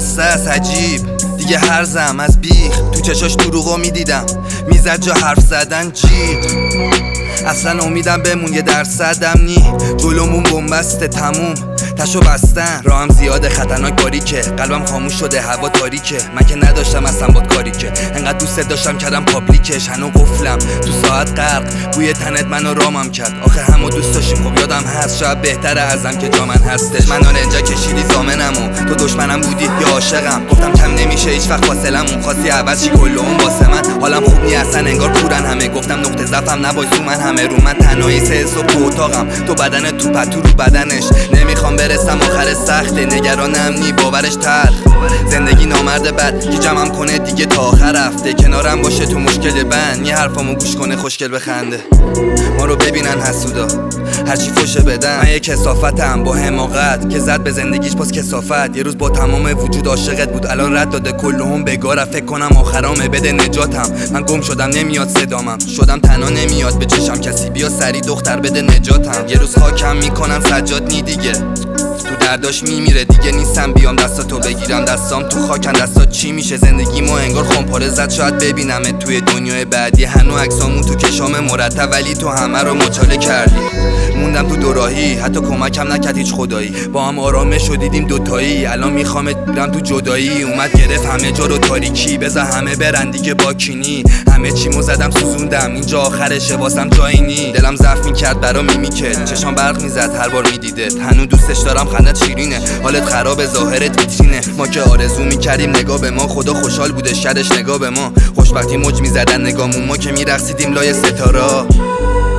خسته است عجیب دیگه هرزم از بیخ تو چشاش دروغو میدیدم میزد جا حرف زدن جیغ اصلا امیدم بمون یه درصدم نی جلومون بنبسته تموم تشو بستن راهم زیاده خطرناک باریکه قلبم خاموش شده هوا تاریکه من که نداشتم اصلا باد کاری که انقدر دوست داشتم کردم پابلیکش هنو قفلم تو ساعت غرق بوی تنت منو رامم کرد آخه همو دوست داشتیم خب یادم هست شاید بهتره ازم که جا من هستش من اینجا کشیدی زامنمو تو دشمنم بودی یا عاشقم گفتم کم نمیشه هیچ وقت فاصلمون خواستی عوض چی کلهم واسه من حالم خوب نی اصلا انگار کورن همه گفتم نقطه ضعفم نباش من همه رو من تنهایی سه صبح تو اتاقم تو بدن تو پتو رو بدنش نمیخوام برسم آخر سخته نگرانم نی باورش تلخ زندگی نامرد بد که جمعم کنه دیگه تا آخر هفته کنارم باشه تو مشکل بند یه حرفامو گوش کنه خوشگل بخنده ما رو ببینن حسودا هرچی فوشه بدن من یه کثافتم با حماقت که زد به زندگیش باز کثافت یه روز با تمام وجود عاشقت بود الان رد داده کلهم بگاره فکر کنم آخرامه بده نجاتم من گم شدم نمیاد صدامم شدم تنها نمیاد به چشم کسی بیا سری دختر بده نجاتم یه روز خاکم میکنن سجاد نی دیگه تو درداش میمیره دیگه نیستم بیام دستاتو بگیرم دستام تو خاکن دستات چی میشه زندگیمو انگار خمپاره زد شاید ببینمت توی دنیای بعدی هنو عکسامون تو کشام مرتب ولی تو همه رو مچاله کردی موندم تو دوراهی حتی کمکم نکرد هیچ خدایی با هم آرامش شدیدیم دوتایی الان میخوامت برم تو جدایی اومد گرفت همه جا رو تاریکی بذار همه برن دیگه با کینی همه چیمو زدم سوزوندم اینجا آخرشه واسم جایی نی دلم ضعف میکرد برا میمیکت چشام برق میزد هر بار میدیدت هنوز دوستش دارم خندت شیرینه حالت خراب ظاهرت ویترینه ما که آرزو میکردیم نگاه به ما خدا خوشحال بوده شرش نگاه به ما خوشبختی موج میزدن نگامون ما که میرقصیدیم لای ستاره